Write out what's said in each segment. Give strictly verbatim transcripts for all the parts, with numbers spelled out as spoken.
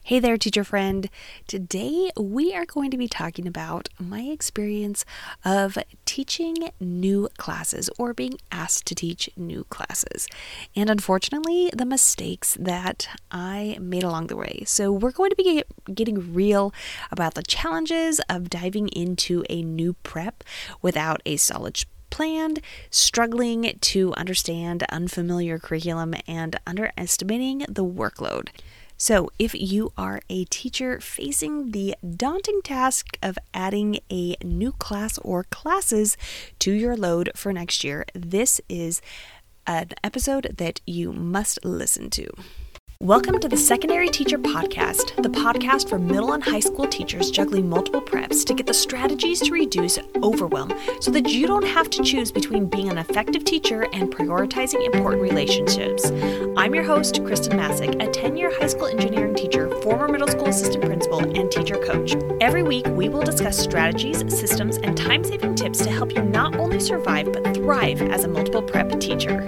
Hey there, teacher friend. Today we are going to be talking about my experience of teaching new classes or being asked to teach new classes. And unfortunately, the mistakes that I made along the way. So we're going to be get, getting real about the challenges of diving into a new prep without a solid planned, struggling to understand unfamiliar curriculum, and underestimating the workload. So if you are a teacher facing the daunting task of adding a new class or classes to your load for next year, this is an episode that you must listen to. Welcome to the Secondary Teacher Podcast, the podcast for middle and high school teachers juggling multiple preps to get the strategies to reduce overwhelm so that you don't have to choose between being an effective teacher and prioritizing important relationships. I'm your host, Kristen Masick, a ten-year high school engineering teacher, former middle school assistant principal, and teacher coach. Every week, we will discuss strategies, systems, and time-saving tips to help you not only survive but thrive as a multiple prep teacher.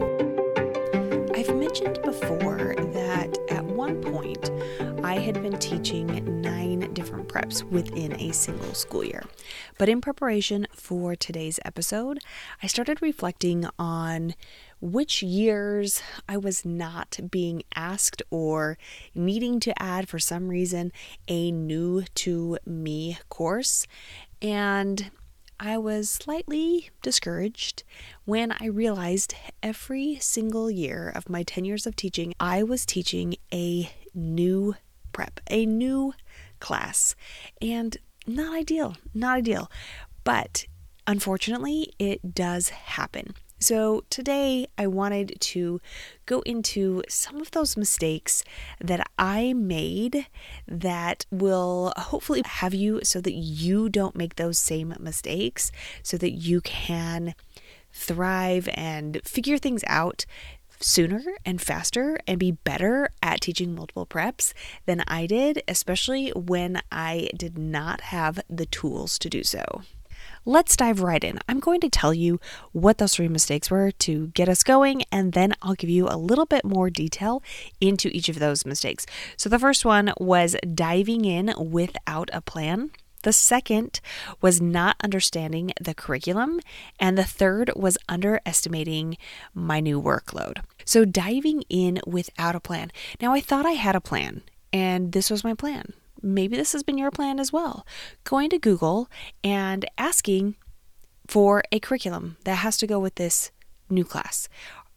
I've mentioned before that at one point I had been teaching nine different preps within a single school year. But in preparation for today's episode, I started reflecting on which years I was not being asked or needing to add for some reason a new to me course. And I was slightly discouraged when I realized every single year of my ten years of teaching, I was teaching a new prep, a new class, and not ideal, not ideal. But unfortunately, it does happen. So today I wanted to go into some of those mistakes that I made that will hopefully have you so that you don't make those same mistakes, so that you can thrive and figure things out sooner and faster and be better at teaching multiple preps than I did, especially when I did not have the tools to do so. Let's dive right in. I'm going to tell you what those three mistakes were to get us going, and then I'll give you a little bit more detail into each of those mistakes. So the first one was diving in without a plan. The second was not understanding the curriculum. And the third was underestimating my new workload. So diving in without a plan. Now, I thought I had a plan, and this was my plan. Maybe this has been your plan as well. Going to Google and asking for a curriculum that has to go with this new class.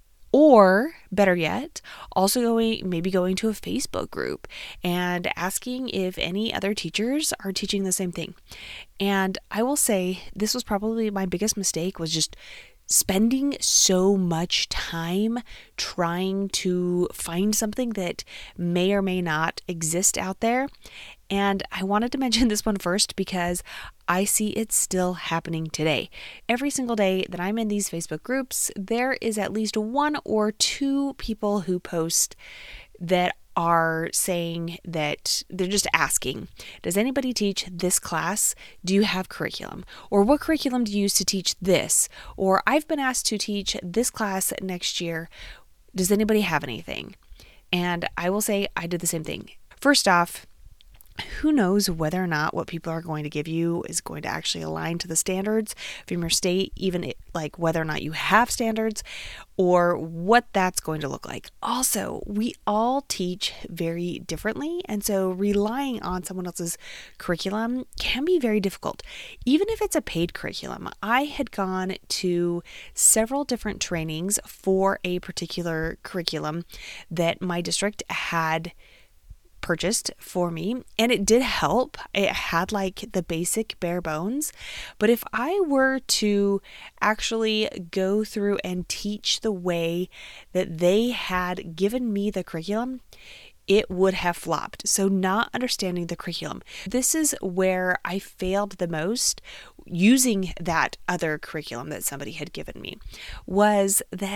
Or better yet, also going, maybe going to a Facebook group and asking if any other teachers are teaching the same thing. And I will say this was probably my biggest mistake, was just spending so much time trying to find something that may or may not exist out there. And I wanted to mention this one first because I see it still happening today. Every single day that I'm in these Facebook groups, there is at least one or two people who post that are saying that they're just asking, does anybody teach this class? Do you have curriculum? Or what curriculum do you use to teach this? Or I've been asked to teach this class next year. Does anybody have anything? And I will say I did the same thing. First off, who knows whether or not what people are going to give you is going to actually align to the standards from your state, even it, like whether or not you have standards or what that's going to look like. Also, we all teach very differently, and so relying on someone else's curriculum can be very difficult, even if it's a paid curriculum. I had gone to several different trainings for a particular curriculum that my district had purchased for me, and it did help. It had like the basic bare bones, but if I were to actually go through and teach the way that they had given me the curriculum, it would have flopped. So not understanding the curriculum. This is where I failed the most using that other curriculum that somebody had given me, was that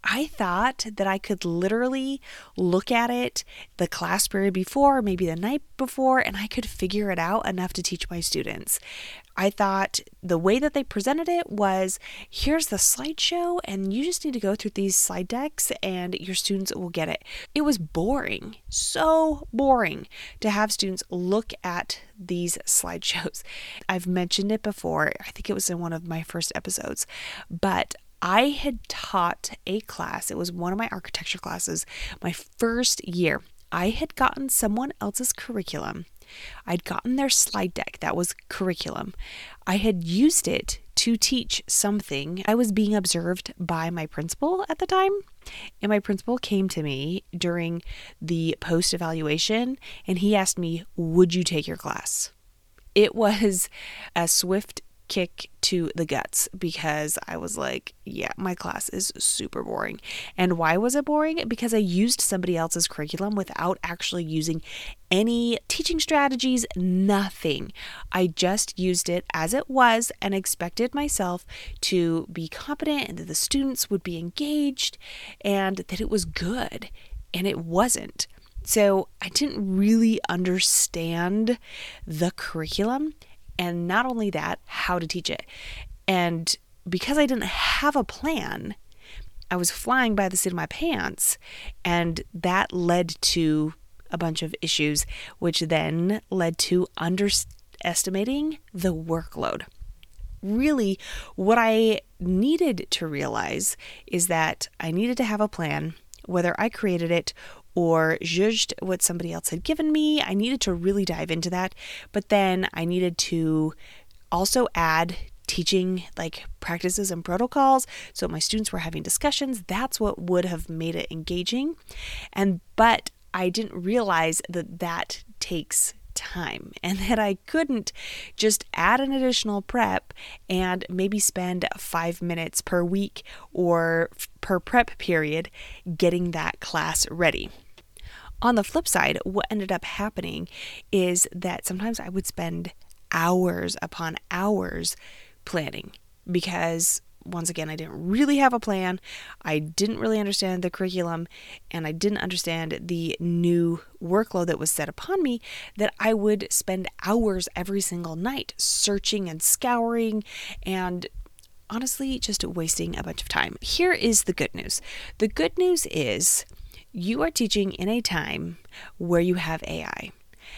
I thought that I could literally look at it the class period before, maybe the night before, and I could figure it out enough to teach my students. I thought the way that they presented it was, here's the slideshow, and you just need to go through these slide decks and your students will get it. It was boring, so boring to have students look at these slideshows. I've mentioned it before. I think it was in one of my first episodes, but I had taught a class. It was one of my architecture classes, my first year. I had gotten someone else's curriculum. I'd gotten their slide deck. That was curriculum. I had used it to teach something. I was being observed by my principal at the time, and my principal came to me during the post-evaluation, and he asked me, would you take your class? It was a swift kick to the guts because I was like, yeah, my class is super boring. And why was it boring? Because I used somebody else's curriculum without actually using any teaching strategies, nothing. I just used it as it was and expected myself to be competent and that the students would be engaged and that it was good, and it wasn't. So I didn't really understand the curriculum. And not only that, how to teach it. And because I didn't have a plan, I was flying by the seat of my pants. And that led to a bunch of issues, which then led to underestimating the workload. Really, what I needed to realize is that I needed to have a plan, whether I created it or judged what somebody else had given me. I needed to really dive into that. But then I needed to also add teaching like practices and protocols. So my students were having discussions. That's what would have made it engaging. And but I didn't realize that that takes time and that I couldn't just add an additional prep and maybe spend five minutes per week or per prep period getting that class ready. On the flip side, what ended up happening is that sometimes I would spend hours upon hours planning because, once again, I didn't really have a plan. I didn't really understand the curriculum, and I didn't understand the new workload that was set upon me, that I would spend hours every single night searching and scouring and honestly just wasting a bunch of time. Here is the good news. The good news is you are teaching in a time where you have A I,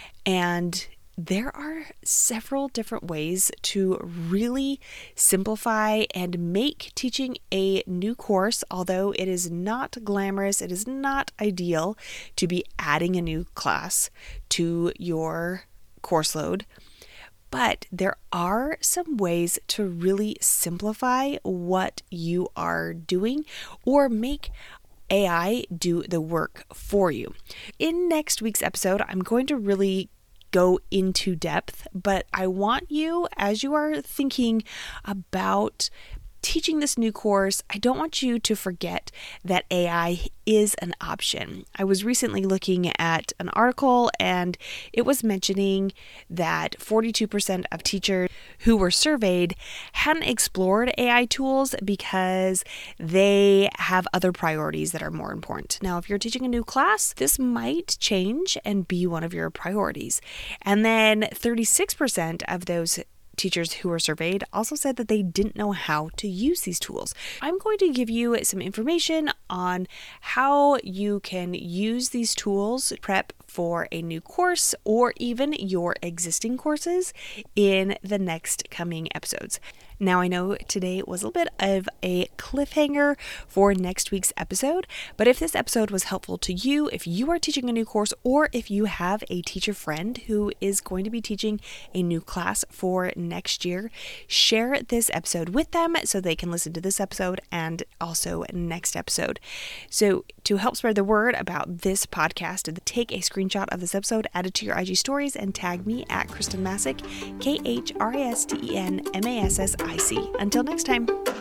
and there are several different ways to really simplify and make teaching a new course, although it is not glamorous, it is not ideal to be adding a new class to your course load. But there are some ways to really simplify what you are doing or make A I do the work for you. In next week's episode, I'm going to really go into depth, but I want you, as you are thinking about teaching this new course, I don't want you to forget that A I is an option. I was recently looking at an article and it was mentioning that forty-two percent of teachers who were surveyed hadn't explored A I tools because they have other priorities that are more important. Now, if you're teaching a new class, this might change and be one of your priorities. And then thirty-six percent of those teachers who were surveyed also said that they didn't know how to use these tools. I'm going to give you some information on how you can use these tools, prep for a new course or even your existing courses in the next coming episodes. Now, I know today was a little bit of a cliffhanger for next week's episode, but if this episode was helpful to you, if you are teaching a new course, or if you have a teacher friend who is going to be teaching a new class for next year, share this episode with them so they can listen to this episode and also next episode. So to help spread the word about this podcast, take a screenshot of this episode, add it to your I G stories, and tag me at Kristen Masick, K H R I S T E N M A S S I C. Until next time.